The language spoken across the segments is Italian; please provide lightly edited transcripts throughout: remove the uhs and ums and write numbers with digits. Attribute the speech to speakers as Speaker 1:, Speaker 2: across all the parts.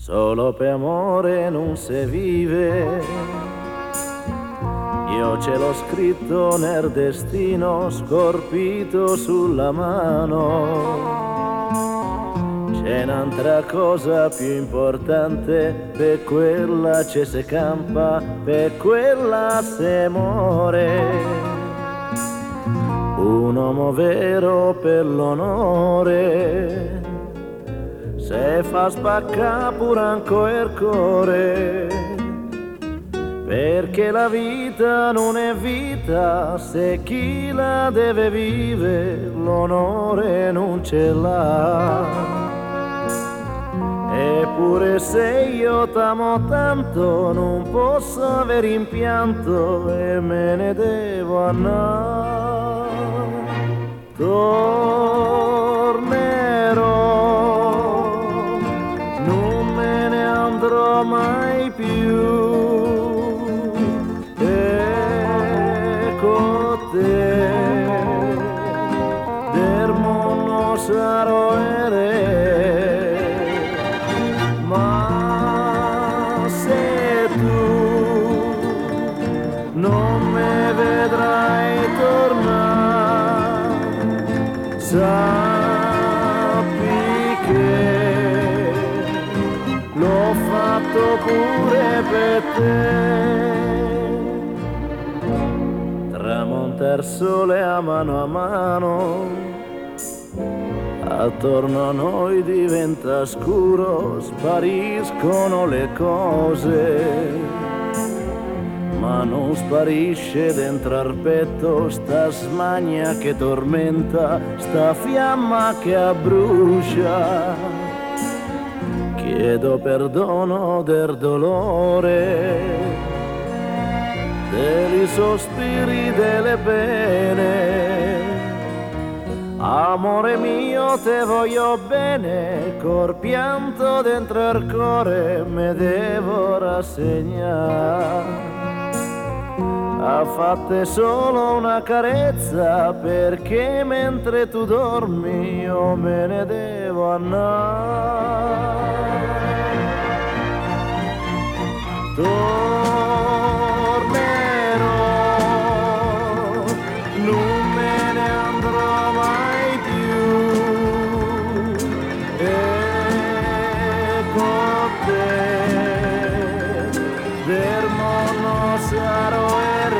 Speaker 1: Solo per amore non si vive, io ce l'ho scritto nel destino, scorpito sulla mano. C'è un'altra cosa più importante, per quella ci si campa, per quella si muore. Un uomo vero per l'onore, se fa spaccare pure ancora il cuore, perché la vita non è vita se chi la deve vivere l'onore non ce l'ha. Eppure se io t'amo tanto non posso avere rimpianto e me ne devo andare. Tornerò, non me ne andrò mai più, e con te del mondo sarò erede, ma se tu non mi vedrai tornare, sappi che l'ho fatto pure per te. Tramonta il sole a mano, attorno a noi diventa scuro, spariscono le cose, ma non sparisce dentro al petto sta smania che tormenta, sta fiamma che abbrucia. Chiedo perdono del dolore, dei sospiri, delle pene. Amore mio, te voglio bene, col pianto dentro il cuore me devo rassegnare. A fatte solo una carezza, perché mentre tu dormi io me ne devo andare. Tornerò, non me ne andrò mai più, e con te del mondo sarò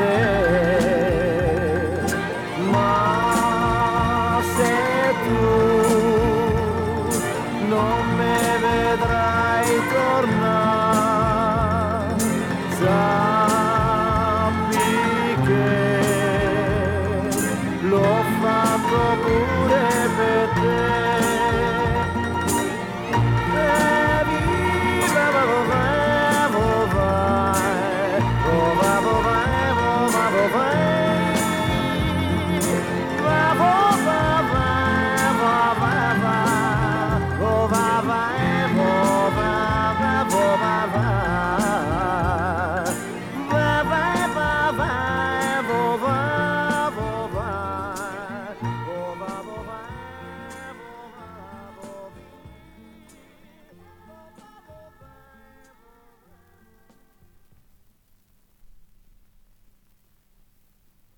Speaker 1: erede, ma se tu non me vedrai tornare,